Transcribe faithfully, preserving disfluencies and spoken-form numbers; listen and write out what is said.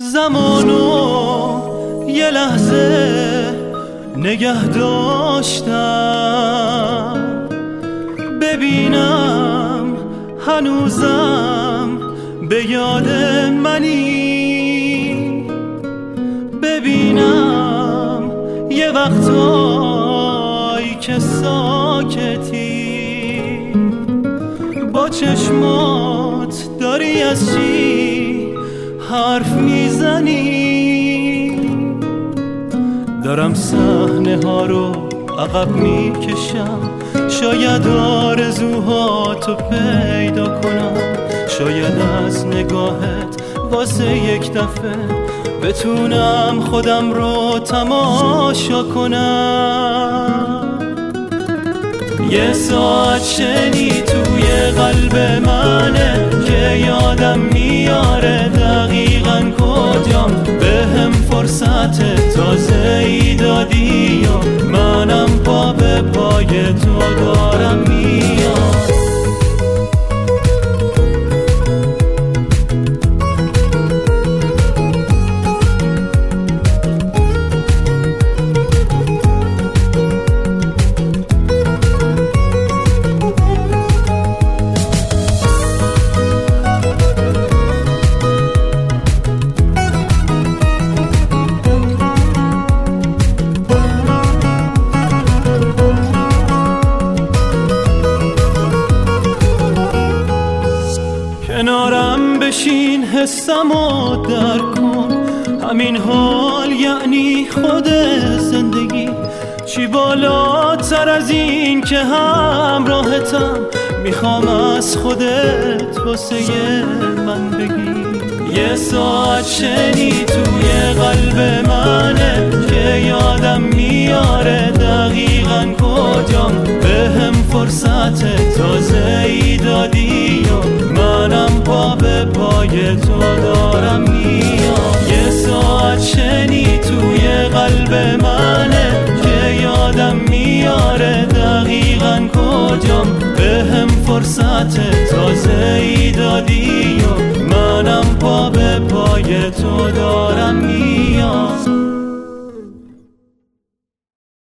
زمانو یه لحظه نگه داشتم، ببینم هنوزم به یاد منی، ببینم یه وقتایی که ساکتی، با چشمات داری از چی حرف میزنی. دارم صحنه ها رو عقب میکشم، شاید آرزوهاتو پیدا کنم، شاید از نگاهت واسه یک دفعه بتونم خودم رو تماشا کنم. یه ساعت شنی توی قلب منه که یادم میاره دقیقاً کجام، به هم فرصت تازه ای دادی و منم پا به پای تو دارم میام. کنارم بشین حسمو در کن، همین حال یعنی خود زندگی. چی بالاتر از این که همراهتم، میخوام از خودت واسه من بگی. یه ساعت شنی توی قلب منه که یادم میاره دقیقاً کجام، به هم فرصت تازه ای دادی و منم پا به پای تو دارم میام. یه ساعت شنی توی قلب منه که یادم میاره دقیقاً کجام، به هم فرصت تازه ای دادی و منم پا به پای تو دارم میام.